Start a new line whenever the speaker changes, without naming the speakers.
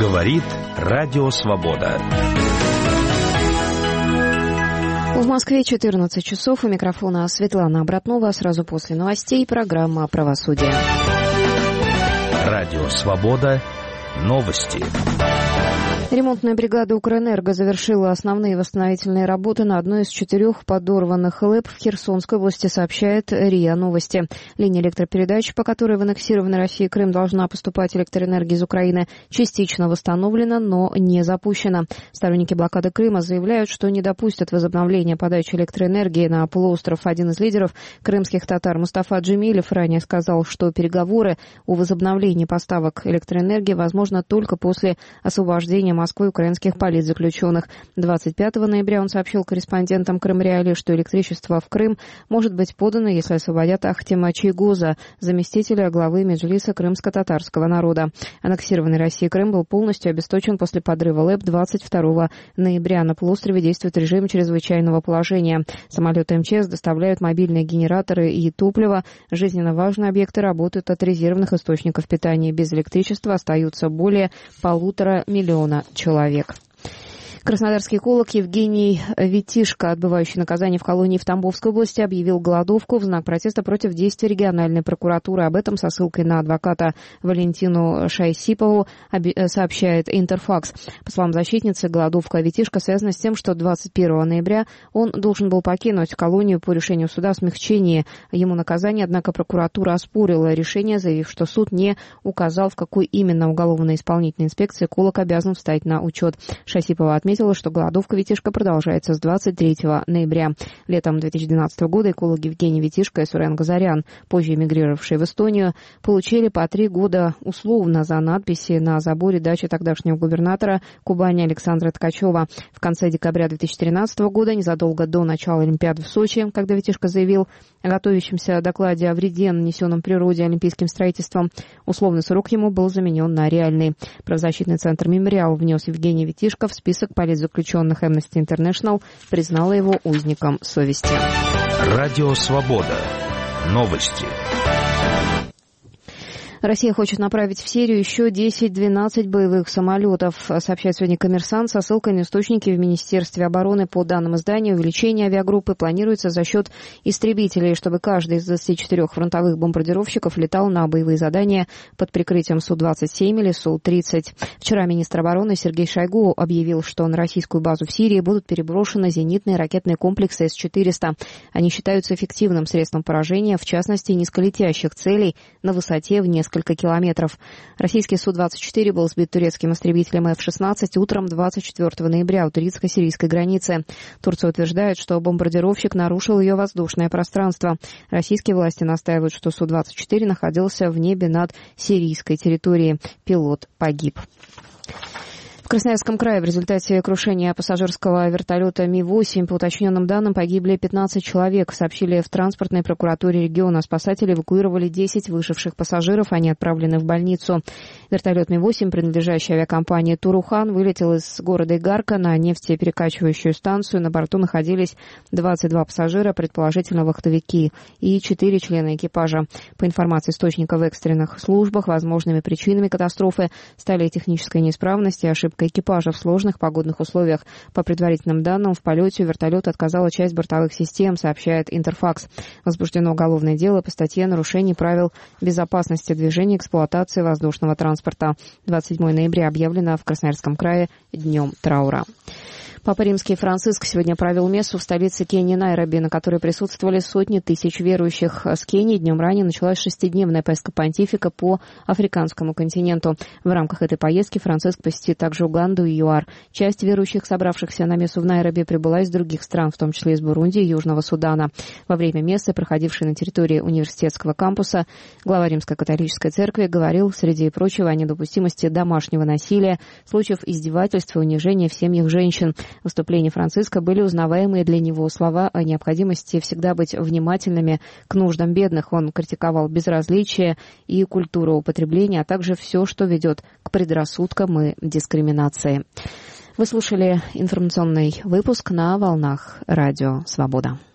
Говорит Радио Свобода.
В Москве 14 часов. У микрофона Светлана Обратнова. Сразу после новостей программа «Правосудие».
Радио Свобода. Новости.
Ремонтная бригада «Укрэнерго» завершила основные восстановительные работы на одной из 4 подорванных ЛЭП в Херсонской области, сообщает РИА Новости. Линия электропередач, по которой в аннексированной России Крым должна поступать электроэнергия из Украины, частично восстановлена, но не запущена. Сторонники блокады Крыма заявляют, что не допустят возобновления подачи электроэнергии на полуостров. Один из лидеров крымских татар Мустафа Джемилев ранее сказал, что переговоры о возобновлении поставок электроэнергии возможно только после освобождения Москвы украинских политзаключенных. 25 ноября он сообщил корреспондентам Крымреалии, что электричество в Крым может быть подано, если освободят Ахтема Чийгоза, заместителя главы Меджлиса крымско-татарского народа. Аннексированный Россией Крым был полностью обесточен после подрыва ЛЭП 22 ноября. На полуострове действует режим чрезвычайного положения. Самолеты МЧС доставляют мобильные генераторы и топливо. Жизненно важные объекты работают от резервных источников питания. Без электричества остаются более 1,5 миллиона человек. Краснодарский эколог Евгений Витишко, отбывающий наказание в колонии в Тамбовской области, объявил голодовку в знак протеста против действий региональной прокуратуры. Об этом со ссылкой на адвоката Валентину Шайсипову сообщает Интерфакс. По словам защитницы, голодовка Витишко связана с тем, что 21 ноября он должен был покинуть колонию по решению суда о смягчении ему наказания, однако прокуратура оспорила решение, заявив, что суд не указал, в какой именно уголовно-исполнительной инспекции эколог обязан встать на учет. Шайсипова отметила, что голодовка Витишко продолжается с 23 ноября. Летом 2012 года экологи Евгений Витишко и Сурен Газарян, позже эмигрировавшие в Эстонию, получили по 3 года условно за надписи на заборе дачи тогдашнего губернатора Кубани Александра Ткачева. В конце декабря 2013 года, незадолго до начала Олимпиады в Сочи, когда Витишко заявил о готовящемся докладе о вреде, нанесенном природе олимпийским строительством, условный срок ему был заменен на реальный. Правозащитный центр «Мемориал» внес Евгения Витишко в список политзаключенных. Amnesty International признала его узником совести.
Радио Свобода. Новости.
Россия хочет направить в Сирию еще 10-12 боевых самолетов, сообщает сегодня «Коммерсант» со ссылкой на источники в Министерстве обороны. По данным издания, увеличение авиагруппы планируется за счет истребителей, чтобы каждый из 24 фронтовых бомбардировщиков летал на боевые задания под прикрытием Су-27 или Су-30. Вчера министр обороны Сергей Шойгу объявил, что на российскую базу в Сирии будут переброшены зенитные ракетные комплексы С-400. Они считаются эффективным средством поражения, в частности, низколетящих целей на высоте в несколько километров. Российский Су-24 был сбит турецким истребителем F-16 утром 24 ноября у турецко-сирийской границы. Турция утверждает, что бомбардировщик нарушил ее воздушное пространство. Российские власти настаивают, что Су-24 находился в небе над сирийской территорией. Пилот погиб. В Красноярском крае в результате крушения пассажирского вертолета Ми-8, по уточненным данным, погибли 15 человек, сообщили в транспортной прокуратуре региона. Спасатели эвакуировали 10 выживших пассажиров, они отправлены в больницу. Вертолет Ми-8, принадлежащий авиакомпании «Турухан», вылетел из города Игарка на нефтеперекачивающую станцию. На борту находились 22 пассажира, предположительно вахтовики, и 4 члена экипажа. По информации источника в экстренных службах, возможными причинами катастрофы стали техническая неисправность и ошибка экипажа в сложных погодных условиях. По предварительным данным, в полете вертолет отказала часть бортовых систем, сообщает Интерфакс. Возбуждено уголовное дело по статье «Нарушение правил безопасности движения и эксплуатации воздушного транспорта». 27 ноября объявлено в Красноярском крае днем траура. Папа Римский Франциск сегодня провел мессу в столице Кении Найроби, на которой присутствовали сотни тысяч верующих. С Кении днем ранее началась 6-дневная поездка понтифика по африканскому континенту. В рамках этой поездки Франциск посетит также Уганду и ЮАР. Часть верующих, собравшихся на мессу в Найроби, прибыла из других стран, в том числе из Бурунди и Южного Судана. Во время мессы, проходившей на территории университетского кампуса, глава Римской католической церкви говорил, среди прочего, о недопустимости домашнего насилия, случаев издевательства и унижения в семьях женщин. В выступлении Франциска были узнаваемые для него слова о необходимости всегда быть внимательными к нуждам бедных. Он критиковал безразличие и культуру употребления, а также все, что ведет к предрассудкам и дискриминации. Вы слушали информационный выпуск на волнах Радио Свобода.